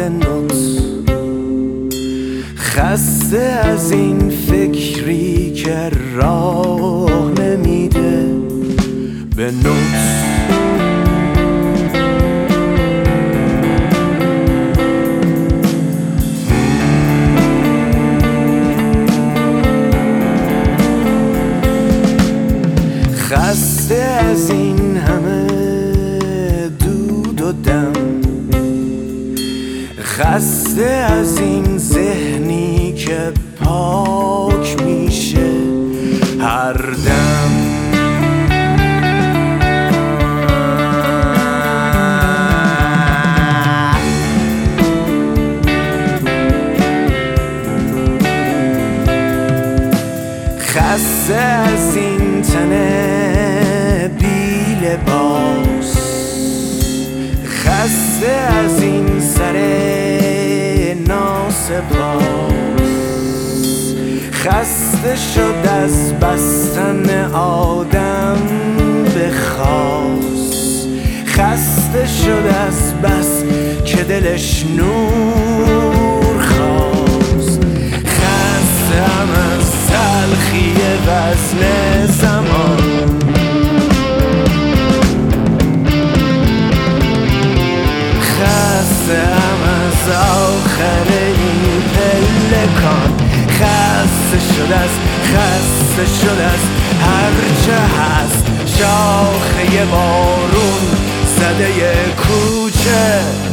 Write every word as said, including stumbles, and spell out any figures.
نوت، خسته از این فکری که راه نمیده به نوت. خسته از این همه دود و دم، خسته از این ذهنی که پاک میشه هر دم. خسته از این تنه بی لباس، خسته از این سر ناسپاس، خسته شد از بستن آدم به خاص، خسته شد از بس که دلش نور خواست. خستم از تلخی وزن زمان، خستم از آخر این پلکان، خسته شد از خسته شد از هرچه هست، شاخه بارون زده کوچه